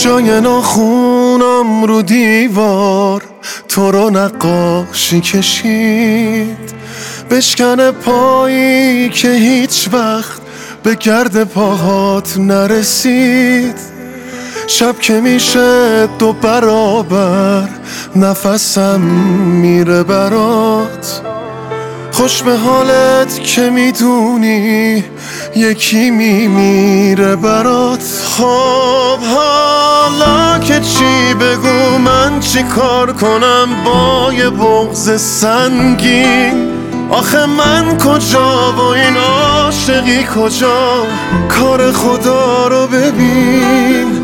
جای ناخونم رو دیوار تو رو نقاشی کشید، بشکنه پایی که هیچ وقت به گرد پاهات نرسید. شب که میشه 2 برابر نفسم میره برات، خوش به حالت که میدونی یکی میمیره برات. خب حالا که چی بگو، من چی کار کنم با یه بغض سنگین؟ آخه من کجا و این عاشقی کجا؟ کار خدا رو ببین.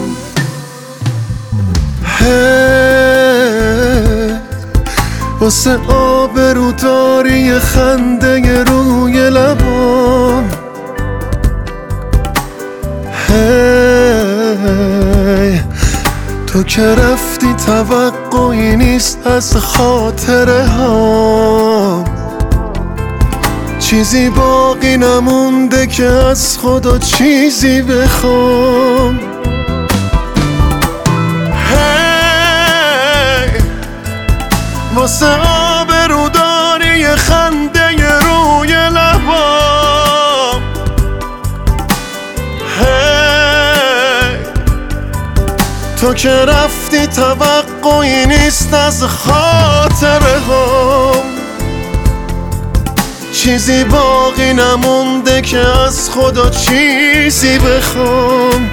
واسه آبروداری یه خنده روی لبام، تو که رفتی توقعی نیست از خاطره ها، چیزی باقی نمونده که از خدا چیزی بخوام. واسه آبروداری یه خنده روی لبام، تو که رفتی توقعی نیست از خاطره هم، چیزی باقی نمونده که از خدا چیزی بخوام.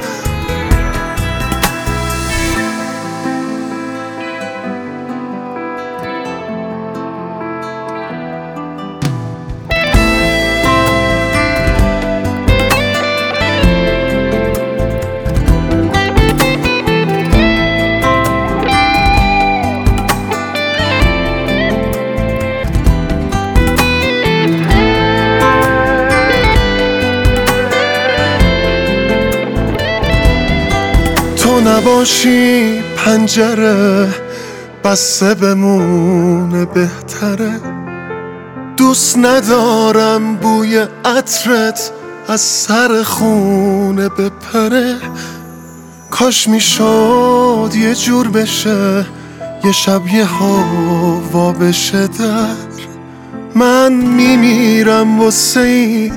تو نباشی پنجره بسته بمونه بهتره، دوست ندارم بوی عطرت از سر خونه بپره. کاش میشد یه جور بشه یه شب یه هوا بشه در، من میمیرم واسه این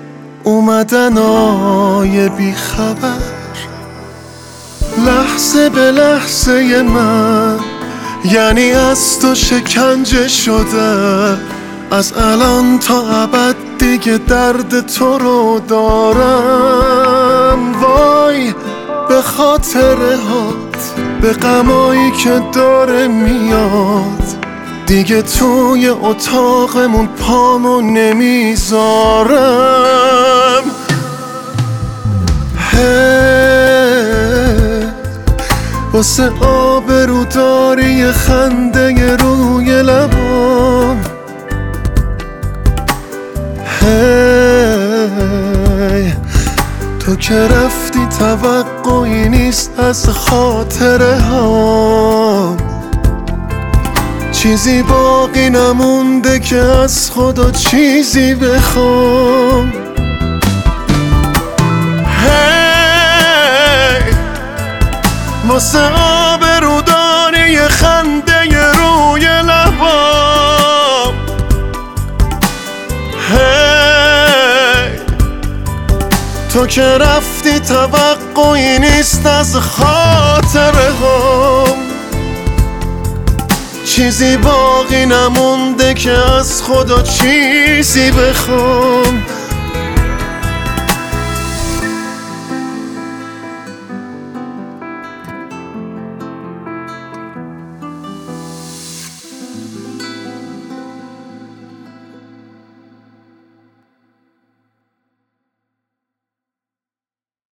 اومدنای بیخبر. لحظه به لحظه من یعنی از تو شکنجه شده، از الان تا ابد دیگه درد تو رو دارم. وای به خاطره هات، به غمایی که داره میاد، دیگه توی اتاقمون پامو نمیذارم. واسه آبروداری یه خنده روی لبام، تو که رفتی توقعی نیست از خاطره ها، چیزی باقی نمونده که از خدا چیزی بخوام. واسه آبروداری یه خنده روی لبام، تو که رفتی توقعی نیست از خاطره هم، چیزی باقی نمونده که از خدا چیزی بخوام.